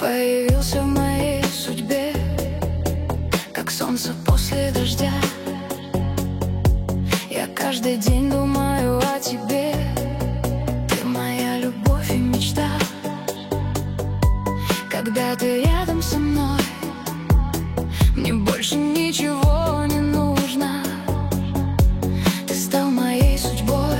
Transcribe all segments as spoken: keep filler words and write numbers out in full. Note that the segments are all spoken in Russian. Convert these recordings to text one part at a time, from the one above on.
появился в моей судьбе, как солнце после дождя. Я каждый день думаю о тебе, ты моя любовь и мечта. Когда ты рядом со мной, мне больше ничего не нужно. Ты стал моей судьбой,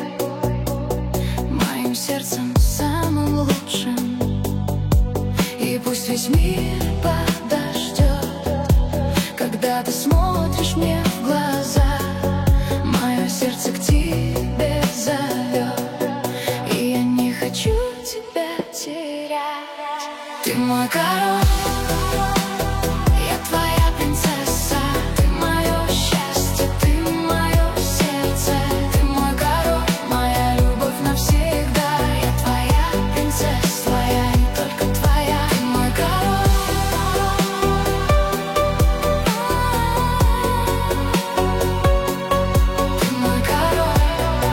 моим сердцем самым лучшим. И пусть весь мир подождет, когда ты смотришь мне в глаза, мое сердце к тебе зовет, и я не хочу тебя терять. Ты мой король, я твоя принцесса, ты мое счастье, ты мое сердце. Ты мой король, моя любовь навсегда. Я твоя принцесса, твоя и только твоя. Ты мой король, ты мой король.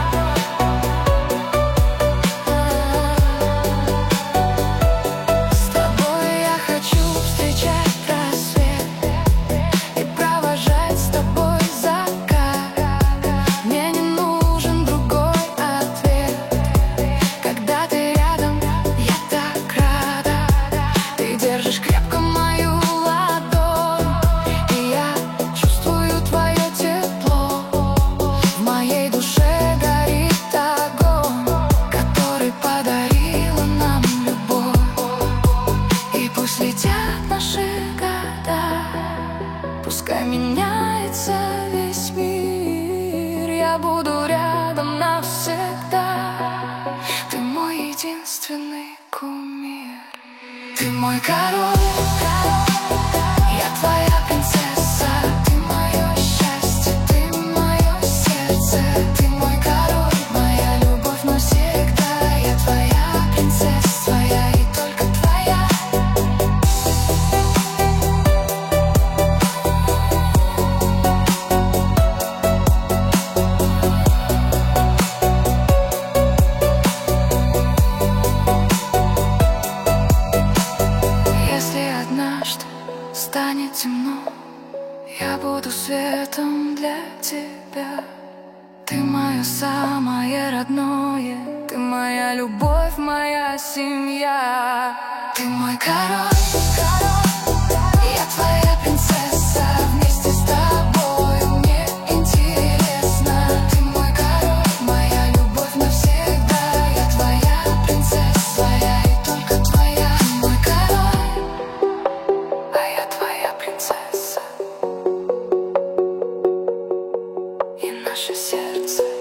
С тобой я хочу встречать рассвет и провожать с тобой закат. Мне не нужен другой ответ. Когда ты рядом, я так рада. Ты держишь крепко мою ладонь, и я чувствую твое тепло. В моей душе горит огонь, который подарила нам любовь. И пусть летят наши года, пускай меняется весь мир, я буду рядом навсегда. Ты мой единственный кумир. Ты мой король, я твоя принцесса, ты мое счастье, ты мое сердце. Ты мой король, моя любовь навсегда. Я твоя принцесса, твоя и только твоя. Если однажды станет темно, я буду светом для тебя. Ты мое самое родное, ты моя любовь, моя семья. Ты мой король, я твоя принцесса, вместе с тобой мне интересно. Ты мой король, моя любовь навсегда. Я твоя принцесса, твоя и только твоя. Ты мой король, а я твоя принцесса, и наше сердце